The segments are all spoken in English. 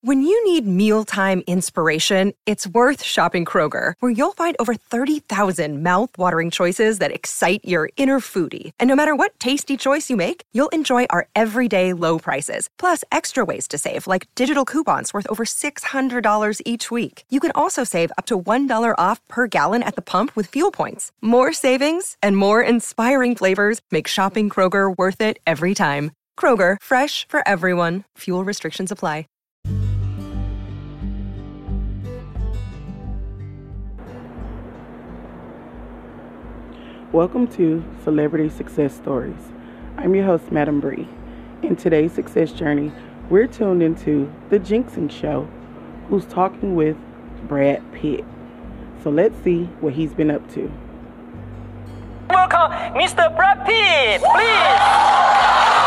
When you need mealtime inspiration, it's worth shopping Kroger, where you'll find over 30,000 mouth-watering choices that excite your inner foodie. And no matter what tasty choice you make, you'll enjoy our everyday low prices, plus extra ways to save, like digital coupons worth over $600 each week. You can also save up to $1 off per gallon at the pump with fuel points. More savings and more inspiring flavors make shopping Kroger worth it every time. Kroger, fresh for everyone. Fuel restrictions apply. Welcome to Celebrity Success Stories. I'm your host, Madam Bree. In today's success journey, we're tuned into The Jinxing Show, who's talking with Brad Pitt. So let's see what he's been up to. Welcome, Mr. Brad Pitt, please.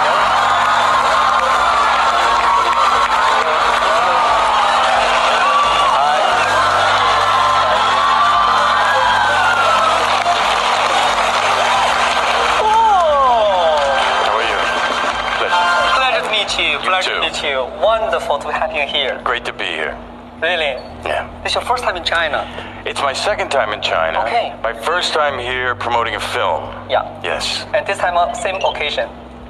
Pleasure to meet you. Wonderful to have you here. Great to be here. Really? Yeah. This is your first time in China? It's my second time in China. Okay. My first time here promoting a film. Yeah. Yes. And this time, same occasion?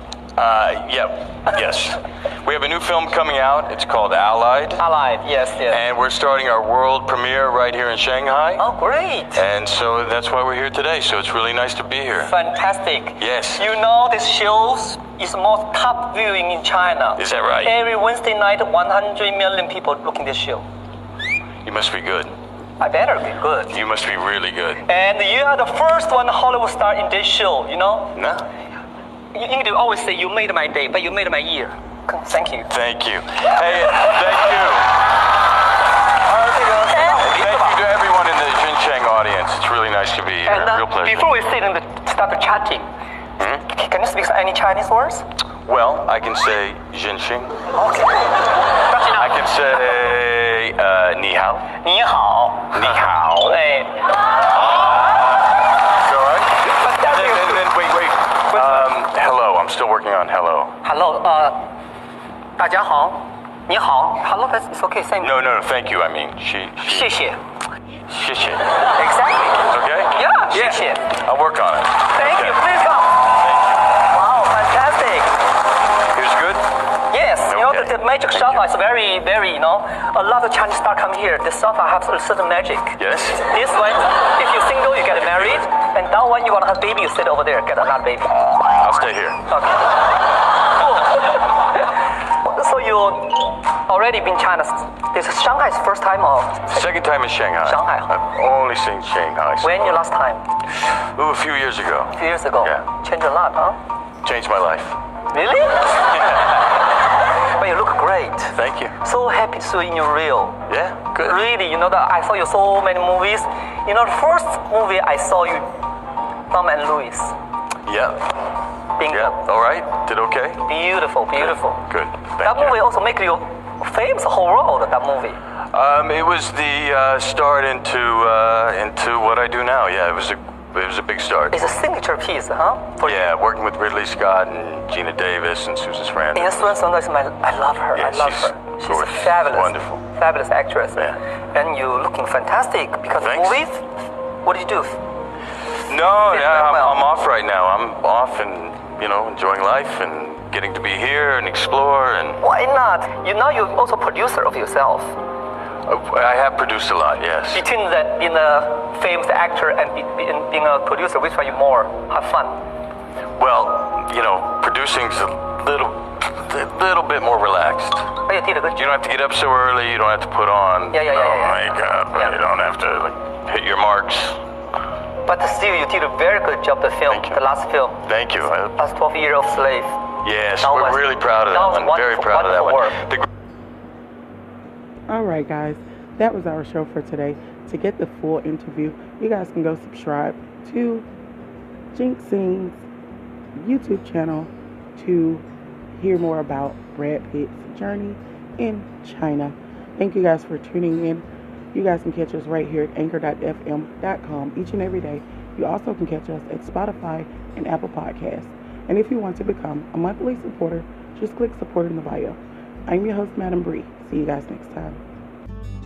Yes. We have a new film coming out. It's called Allied. Allied, yes. And we're starting our world premiere right here in Shanghai. Oh, great. And so that's why we're here today. So it's really nice to be here. Fantastic. Yes. You know this show is most top viewing in China. Is that right? Every Wednesday night, 100 million people looking this show. You must be good. I better be good. You must be really good. And you are the first one Hollywood star in this show, you know? No? You always say you made my day, but you made my year. Thank you. Thank you. Hey, thank you. Thank you to everyone in the Jincheng audience. It's really nice to be here. And, real pleasure. Before we start chatting, can you speak any Chinese words? Well, I can say Jinxing. Okay. I can say Ni Hao. Ni hao. Ni Hao. Hey. Is that right? And then wait. Hello. I'm still working on hello. Hello. 大家好。你好. Hello. It's okay. Same. No. Thank you. I mean, she. 谢谢. Exactly. Okay. Yeah. 谢谢. I'll work on it. Thank you. Please come. Wow. Fantastic. Here's good. Yes. Okay. You know the magic sofa is very, very. A lot of Chinese stars come here. The sofa has a certain magic. Yes. This one, if you're single, you get married, and that one you want to have baby, you sit over there, get another baby. I'll stay here. Okay. Cool. So you already been China. This is Shanghai's first time or? Second time in Shanghai. Shanghai. I've only seen Shanghai. When your last time? Ooh, a few years ago. A few years ago. Yeah. Changed a lot, huh? Changed my life. Really? But you look great. Thank you. So happy to see you in real. Yeah, good. Really, that I saw you so many movies. The first movie I saw you, Tom and Louis. Yeah. Bingo. Yeah. All right. Did okay? Beautiful. Good. That movie also make you famous the whole world. That movie. It was the start into what I do now. Yeah, it was a big start. It's a signature piece, huh? Working with Ridley Scott and Gina Davis and Susan Sarandon. And Susan Sarandon I love her. Yeah, I love her. She's gorgeous. fabulous. Wonderful. Fabulous actress. Yeah. And you looking fantastic because Thanks. movies. What do you do? No, well. I'm off right now. I'm off and enjoying life and getting to be here and explore and. Why not? Now you're also producer of yourself. I have produced a lot, yes. Between being a famous actor and being a producer, which one you more have fun? Well, producing's a little bit more relaxed. Oh, you did a good job. You don't have to get up so early. You don't have to put on makeup. Yeah. You don't have to hit your marks. But still, you did a very good job. The film, Thank you. the last film. Thank you. Last 12 Years of Slave. Yes, That we're was- really proud of that that was one. Very proud of that one. wonderful All right, guys, that was our show for today. To get the full interview, you guys can go subscribe to Jinxing's YouTube channel to hear more about Brad Pitt's journey in China. Thank you guys for tuning in. You guys can catch us right here at anchor.fm.com each and every day. You also can catch us at Spotify and Apple Podcasts. And if you want to become a monthly supporter, just click support in the bio. I'm your host, Madam Bree. see you guys next time.